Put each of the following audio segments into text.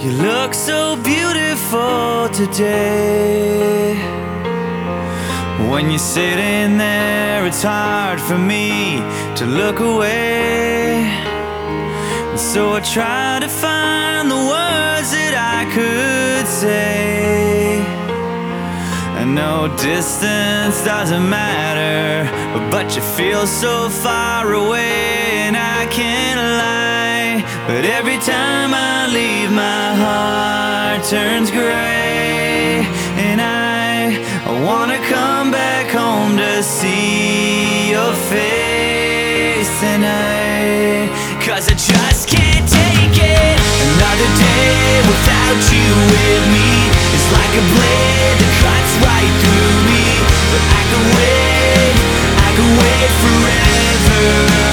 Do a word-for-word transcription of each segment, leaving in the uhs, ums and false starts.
You look so beautiful today. When you're sitting there, it's hard for me to look away. And so I try to find the words that I could say. I know distance doesn't matter, but you feel so far away, and I can't lie. But every time I leave, my heart turns gray, and I, I wanna come back home to see your face tonight. Cause I just can't take it. Another day without you with me is like a blade that cuts right through me. But I could wait, I could wait forever.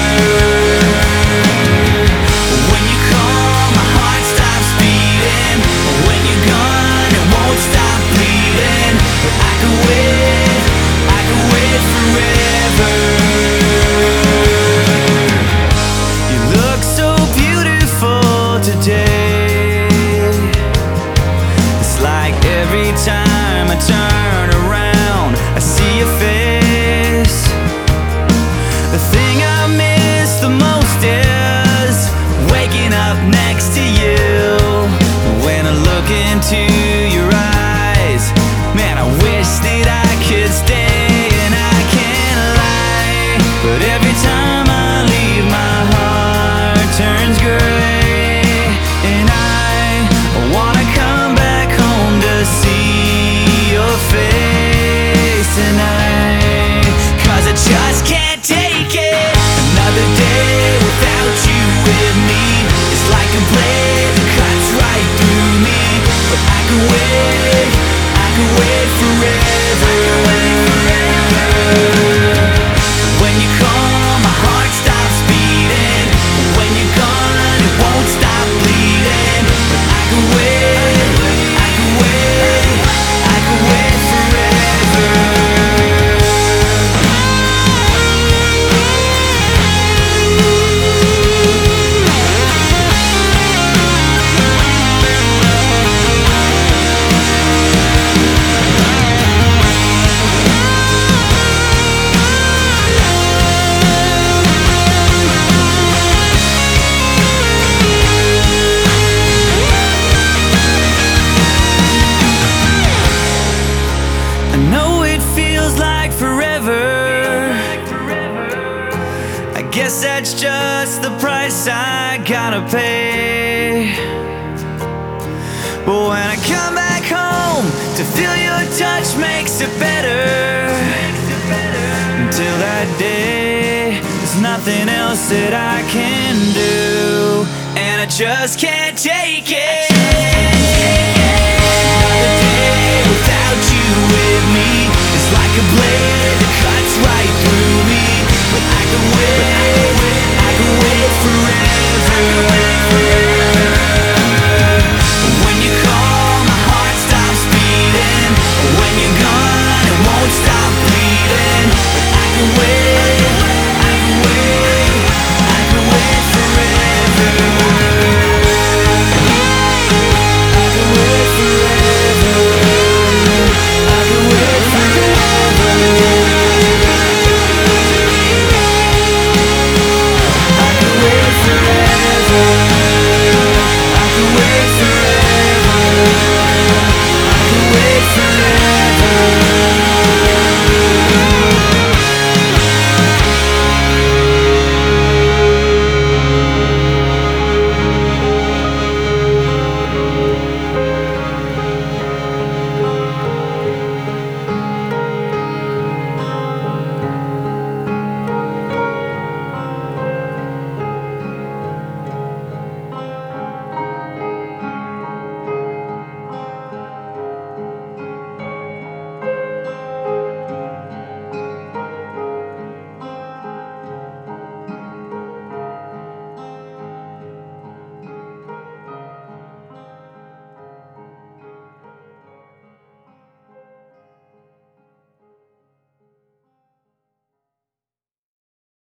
When you call, my heart stops beating. When you're gone, it won't stop bleeding. But I could wait, I could wait forever. You look so beautiful today. It's like every time I turn around, I see your face. The thing I miss the most is waking up next to you. When I look into your eyes, man, I wish that I could stay, and I can't lie. But every time I leave, my heart turns gray, and I wanna come back home to see your face tonight. Cause I just can't take it. Another day without you with me is like a blade that cuts right through me. But I could wait, I could wait forever. When you call, my heart stops beating. When you're gone, it won't stop bleeding. But I could wait, I could wait, I could wait forever. I know it feels like forever. I guess that's just the price I gotta pay. But when I come back home to feel your touch makes it better. Until that day, there's nothing else that I can do, and I just can't take it. Another day without you with me is like a blade that cuts right through me. But I could wait, I could wait forever.